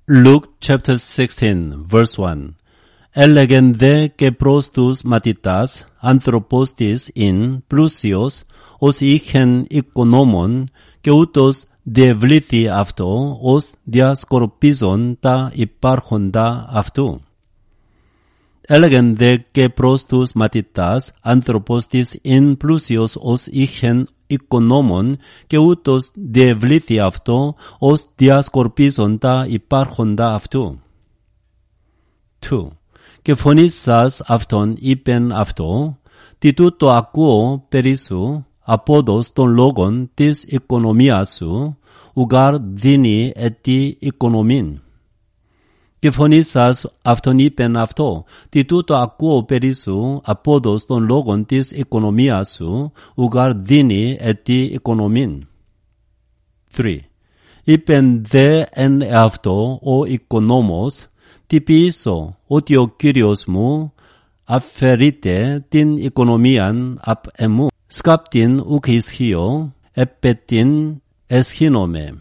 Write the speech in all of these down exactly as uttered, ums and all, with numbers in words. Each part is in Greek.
Luke chapter sixteen, verse one. Έλεγεν δε και προς τους μαθητάς άνθρωπος της ειν πλούσιος, ως είχεν οικονόμων, και ούτως διευλήθη αυτό, ως διασκορπίζον τα υπάρχοντα αυτού. Έλεγεν δε και προς τους μαθητάς άνθρωπος της ειν πλούσιος, ως είχεν οικονόμων, και ούτως διευλήθη αυτό, ως διασκορπίζον τα υπάρχοντα αυτού. two. Και φωνήσας αυτόν είπεν αυτό, τι τούτο ακούω περί σου, απόδος των λόγων της οικονομίας σου, ουγάρ δίνει ετή οικονομήν. Και φωνήσας αυτόν είπεν αυτό, τι τούτο ακούω περί σου, απόδος των λόγων της οικονομίας σου, ουγάρ δίνει ετή οικονομήν. three. Είπεν δε εν εαυτό ο οικονόμος, τι ποιήσω, ότι ο Κύριος μου αφαιρείται την οικονομίαν απ' εμού. Σκάπτην ουκ ισχύω, επέτην εσχύνομαι.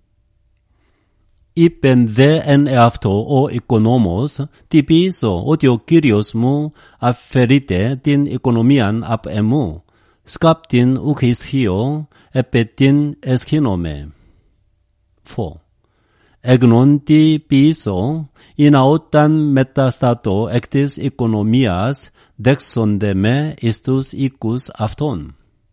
Είπεν δε εν εαυτό ο οικονόμος, τι ποιήσω, ότι ο Κύριος μου αφαιρείται την οικονομίαν απ' εμού. Σκάπτην ουκ ισχύω, επέτην εσχύνομαι. four. Εγνών τι ποιήσω, είναι όταν μεταστατώ εκ της οικονομίας, δέξονται με εις τους οίκους αυτών.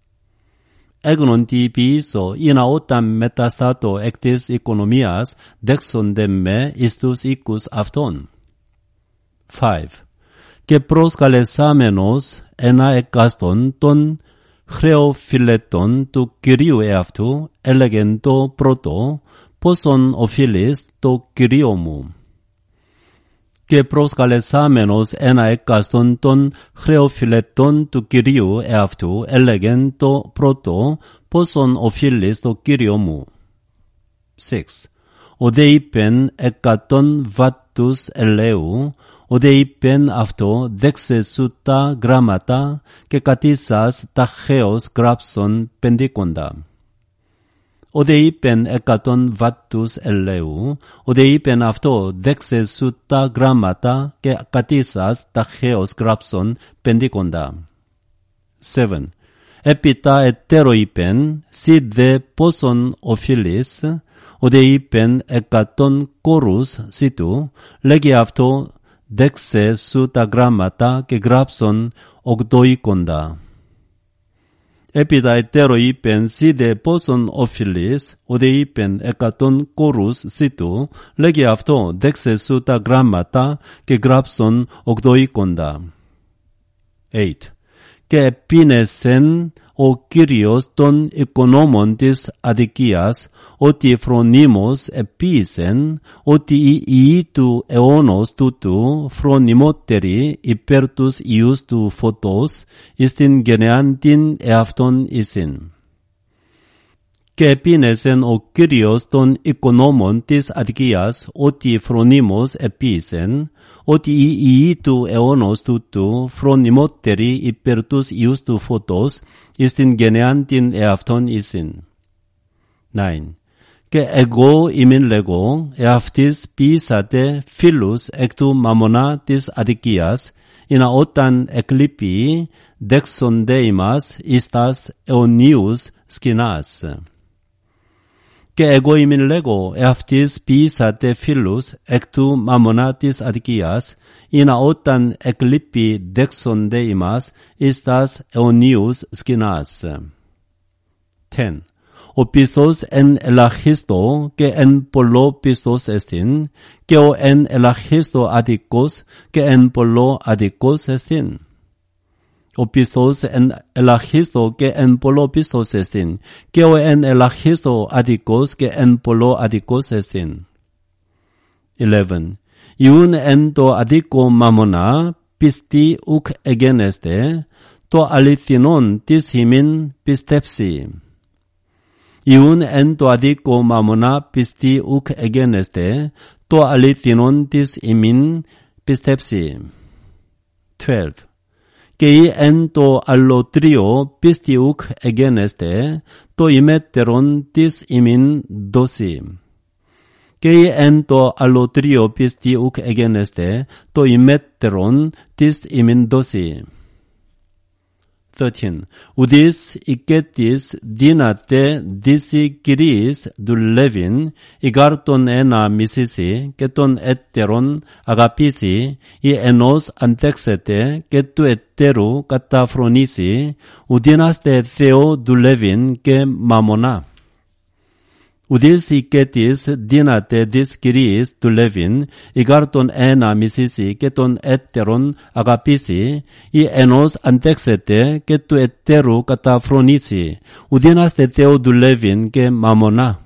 Εγνών τι ποιήσω, είναι όταν μεταστατώ εκ της οικονομίας, δέξονται με εις τους οίκους αυτών. five. Και προσκαλεσάμενος ένα εκάστον των χρεοφυλετών του Κυρίου εαυτού, έλεγεν το πρώτο, πόσον οφείλεις το Κυρίο μου. Και προσκαλεσάμενος ένα εκάστον των χρεοφυλετών του Κυρίου εαυτού, έλεγεν το πρώτο, πόσον οφείλεις το Κύριο μου. six. Ο δε είπεν εκατόν βάττους ελαίου, ο δε είπεν αυτό, δέξε σου τα γράμματα και κατήσας ταχαίως γράψον πεντήκοντα. Ο δε είπεν εκατόν βάττους ελαίου, ο δε είπεν αυτό, δέξε σου τα γράμματα και κατήσας ταχαίως γράψον πεντήκοντα. seven. Έπειτα ετέρω είπεν, σύ δε πόσον οφείλεις, ο δε είπεν εκατόν κόρους σίτου, λέγει αυτό, δέξε σου τα γράμματα και γράψον ογδοήκοντα. Έπειτα ετέρω είπεν, σύ δε πόσον οφείλεις, ο δε είπεν εκατόν κόρους σίτου, λέγει αυτό, δέξε σου τα γράμματα και γράψον ογδοήκοντα. eight. Και επίνεσεν ο Κύριος των οικονόμων της αδικίας, ότι φρονίμως επίησεν, ότι οι ιοί του αιώνος τούτου φρονιμότεροι υπέρ τους ιούς του φωτός, εις την γενεάν την εαυτόν εισιν. Και επίνεσεν ο Κύριος των οικονόμων της αδικίας, ότι φρονίμως επίησεν, ότι οι ιοί του αιώνος τούτου φρονιμότεροι υπέρ τους ιούς του φωτός, εις την γενεάν την εαυτόν εισιν. nine. Και εγώ ημιν λέγω, εαυτής ποιήσατε φίλους εκ του μαμωνά της αδικίας, είναι όταν εκλείπει δέξονται ημάς εις τας αιωνίους σκηνάς. Και εγώ ημιν λέγω, εαυτής ποιήσατε φίλους εκ του μαμωνά της αδικίας, είναι όταν εκλείπει δέξονται ημάς εις τας αιωνίους σκηνάς. ten. Ο πιστός εν ελαχίστο και εν πολλό πιστός εστίν, και ο εν ελαχίστο αδικός και εν πολλό αδικός εστίν. Ο πιστός εν ελαχίστο και εν πολλό πιστός εστίν, και ο εν ελαχίστο αδικός και εν πολλό αδικός εστίν. eleven. Ιούν εν το αδικό μαμωνά πιστή ουκ εγένεστε, το αληθινόν της ημίν πιστέψει. Ιούν εν το αδίκο μαμωνά πιστή ουκ εγένεστε, το αληθινόν της ημίν πιστέψει. twelve. Και ή εν το αλλοτρίο πιστή ουκ εγένεστε, το ημέτερον της ημίν δώσει. και εν το αλωτρίο πίστη ουκ εγένεστε, το ημέτερον της ημίντωση. thirteen. Ουδείς οικέτης δύναται δίση κυρίης δουλεύειν, ηγάρ τον ένα μισήσει και τον έτερον αγαπήσει, ή ενός αντέξεται και του ετέρου καταφρονήσει, ουδίναστε Θεό δουλεύειν και μαμονά. Ουδείς οικέτης δύναται δις κυρίης δουλεύειν, ηγάρ τον ένα μισήσει και τον έτερον αγαπήσει, ή ενός αντέξεται και του ετέρου καταφρονήσει, ουδίναστε Θεό δουλεύειν και μαμονά.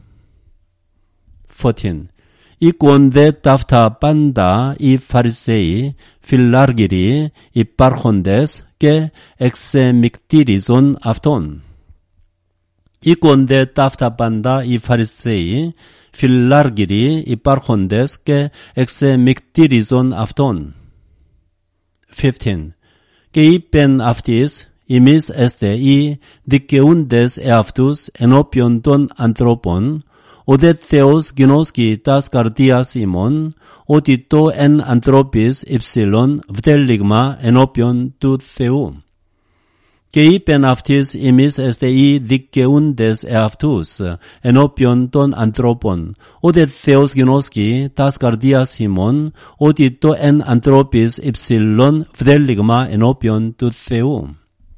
fourteen. Οίκον δε ταύτα πάντα οι Φαρισαίοι, φιλάργυροι, υπάρχοντες και εξεμικτήριζον αυτόν. Οίκον δε ταύτα πάντα οι Φαρισαίοι, φιλάργυροι, υπάρχοντες και εξεμικτήριζον αυτόν. fifteen. Και είπεν αυτοίς, ημείς εστε οι δικαιούντες εαυτούς ενώπιον των ανθρώπων, ο δε Θεός γινώσκει τας καρδίας ημών, ότι το εν ανθρώπης υψηλόν βδέλιγμα ενώπιον του Θεού. Και είπεν αυτοίς, ημείς εστε οι δικαιούντες εαυτούς ενώπιον των ανθρώπων, ο δε Θεός γινώσκει τας καρδίας ημών, ότι το εν ανθρώπης υψηλόν βδέλιγμα ενώπιον του Θεού.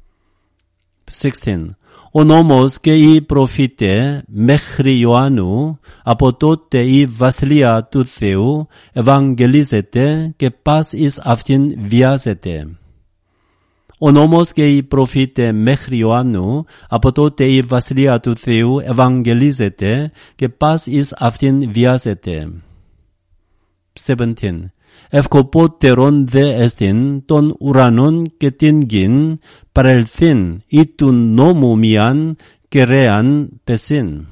sixteen. Ο νόμος και οι προφήτε μέχρι Ιωάννου, από τότε η βασιλεία του Θεού ευαγγελίζεται και πας εις αυτήν βιάζεται. Ο νόμος και οι προφήτε μέχρι Ιωάννου, από τότε η βασιλεία του Θεού ευαγγελίζεται και πας εις αυτήν βιάζεται. seventeen. Ευκοπότερον δε εστιν των ουρανών και την γην παρελθήν ή του νόμου μιαν κεραίαν πεσίν.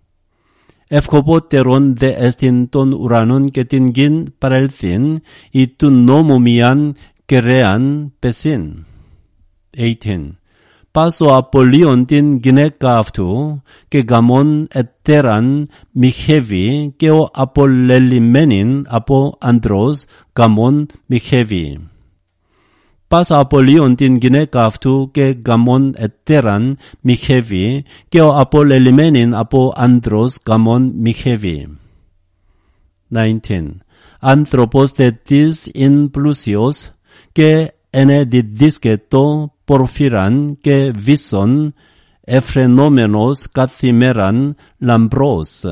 Ευκοπότερον δε εστιν των ουρανών και την γην παρελθήν ή του νόμου μιαν κεραίαν πεσίν. eighteen. Πας ο απολύων την γυναίκα αυτού και γαμών ετέραν μοιχεύει και ο απολελειμμένην από ανδρός γαμών μοιχεύει. Πας ο απολύων την γυναίκα αυτού και γαμών ετέραν μοιχεύει και ο απολελειμμένην από ανδρός γαμών μοιχεύει. nineteen. Άνθρωπος δε της ειν πλούσιος και ενε διδίσκετο πορφύραν και βίσον εφρενόμενος καθημέραν λαμπρός.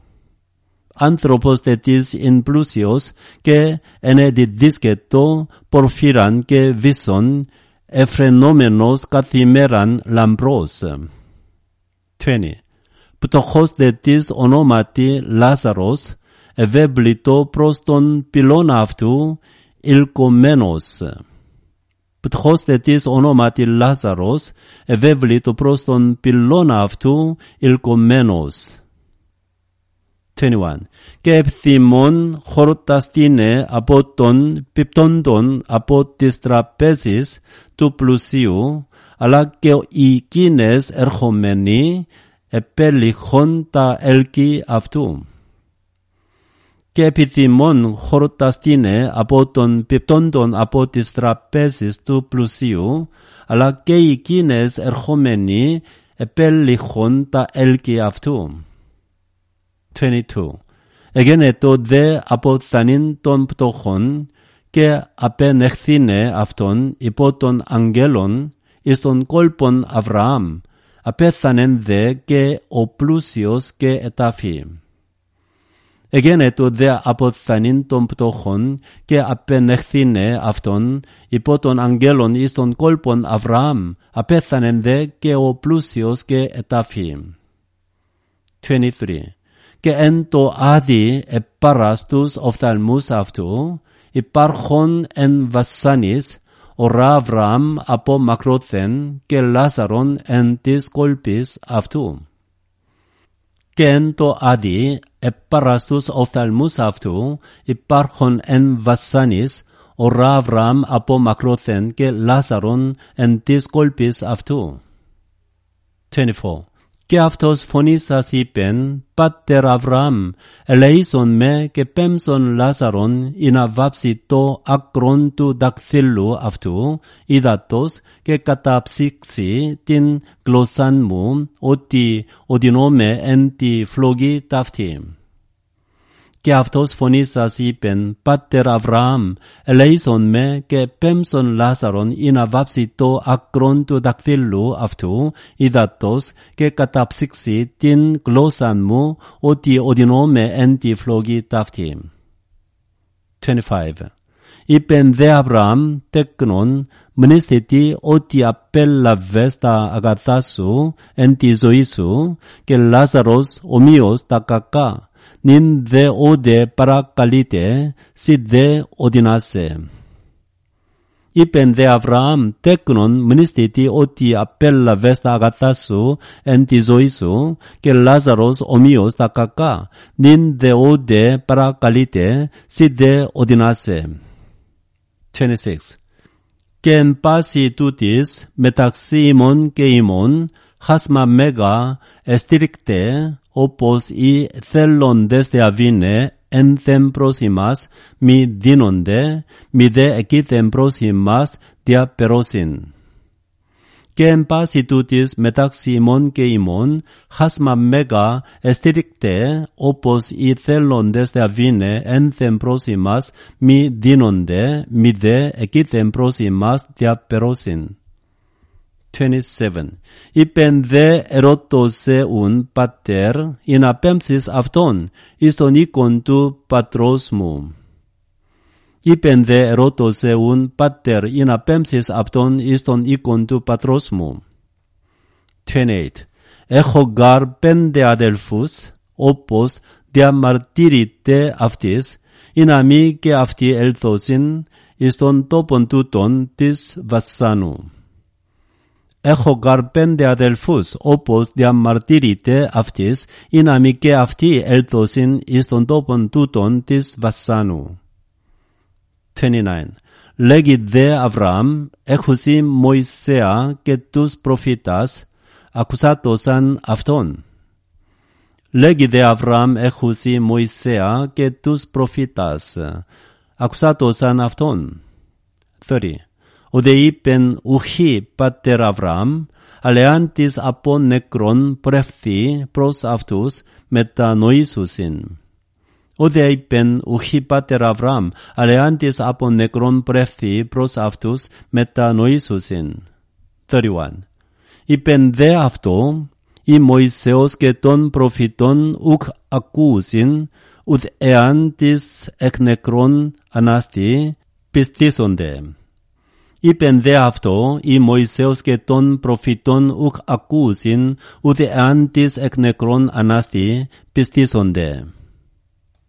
Άνθρωπος δε της ειν πλούσιος και ενε διδίσκετο πορφύραν και βίσον εφρενόμενος καθημέραν λαμπρός. twenty. Πτωχός δε της ονόματι Λάζαρος, ευέβλητο προς τον πυλώνα αυτού ηλκωμένος. Πτωχός δε της ονόματι Λάζαρος, ευέβλητο προς τον πυλώνα αυτού ηλκωμένος. twenty-one. Και επιθυμών χορταστήνε από τον πιπτόντων από τις τραπέζεις του πλουσίου, αλλά και οι κίνες ερχομένοι επέλυχον τα έλκη αυτού. Και επιθυμών χορταστήνε από τον πιπτόντων από τις τραπέζεις του πλουσίου, αλλά και οι κίνες ερχομένοι επέλυχον τα έλκη αυτού. twenty-two. Εγένετο δε αποθανήν των πτωχών και απενεχθήνε αυτόν υπό των αγγέλων εις των κόλπων Αβραάμ, απέθανεν δε και ο πλούσιος και ετάφη. Εγένετο δε αποθανήν των πτωχών και απενεχθήνε αυτόν υπό των αγγέλων εις των κόλπων Αβραάμ, απέθανεν δε και ο πλούσιος και ετάφη. twenty-three. Και εν το άδει επάρας τους οφθαλμούς αυτού, υπάρχον εν βασάνης, ορά Αβραάμ από μακρόθεν και Λάζαρον εν της κόλπης αυτού. Και εν το άδει επάρας τους οφθαλμούς αυτού, υπάρχον εν βασάνης, ορά Αβραάμ από μακρόθεν και Λάζαρον εν της κόλπης αυτού. twenty-four. και αυτός φωνήσας είπεν, «Πάτερ Αβραάμ, ελεήσον με και πέμψον Λάζαρον ή να βάψει το άκρον του δακτύλου αυτού, ύδατος και καταψύξει την γλώσσαν μου, ότι οδυνόμαι εν τη φλόγη ταύτη». Και αυτός φωνήσας είπεν, «Πάτερ Αβραάμ, ελεήσον με και πέμψον Λάζαρον ή να βάψει το άκρον του δακτύλου αυτού, ύδατος και καταψύξει την γλώσσαν μου, ότι οδυνόμαι εν τη φλόγη ταύτη». είκοσι πέντε. Είπεν δε Αβραάμ τέκνον, μνηστητή ότι απέλαβες τα αγαθά σου εν τη ζωή σου και Λάζαρος ομοίως τα κακά. Νυν δε όδε παρακαλείται, σι δε οδυνάσαι. Είπεν δε Αβραάμ τέκνον μνηστητή ότι απέλαβες τα αγαθά σου εν τη ζωή σου και Λάζαρος ομοίως τα κακά. Νυν δε όδε παρακαλείται, σι δε οδυνάσαι. είκοσι έξι. Και εν πάση τούτης μεταξύ ημών και ημών χάσμα μέγα εστήρικτε, όπως οι θέλοντες διαβήνε ένθεν προς ημάς μη δίνονται, μη δε εκείθεν προς ημάς διαπερώσιν. Και εν πάση τούτης μεταξύ ημών και ημών χάσμα μέγα εστήρικτε, όπως οι θέλοντες διαβήνε ένθεν προς ημάς μη δίνονται, μη δε εκείθεν προς ημάς διαπερώσιν. είκοσι επτά. Είπεν δε ερωτώσεουν πατέρ, ή να πέμψεις αυτόν εις τον οίκον του πατρός μου. Είπεν δε ερωτώσεουν πατέρ, ή να πέμψεις αυτόν εις τον οίκον του πατρός μου. είκοσι οκτώ. Έχω γάρ πέντε αδελφούς, όπως διαμαρτύρητε αυτής, ή να μη και αυτοί ελθώσιν εις τον τόπον τούτον της βασάνου. Έχω γάρ πέντε αδελφούς, όπως διαμαρτύρητε αυτής, ή να μη και αυτοί έλθωσιν εις τον τόπον τούτον της βασάνου. είκοσι εννιά. Λέγει δε Αβραάμ, έχουσι Μωυσέα και τους προφήτας, ακουσάτωσαν αυτόν. Λέγει δε Αβραάμ, έχουσι Μωυσέα και τους προφήτας, ακουσάτωσαν αυτόν. τριάντα. Οδε είπεν ουχή πατέρ Αβραάμ, αλεάν της από νεκρών πρεύθη προς αυτούς μετανοήσουσιν. Οδε είπεν ουχή πατέρ Αβραάμ, αλεάν της από νεκρών πρεύθη προς αυτούς μετανοήσουσιν. τριάντα ένα. Είπεν δε αυτό, η Μωυσέος και των προφητών ουκ ακούσιν, ουθ εάν της εκ νεκρών ανάστη πιστήσονται. Είπεν δε αυτό, η Μωυσέος και των προφητών ουκ ακούσιν, ούτε εάν της εκ νεκρών ανάστη πιστήσονται.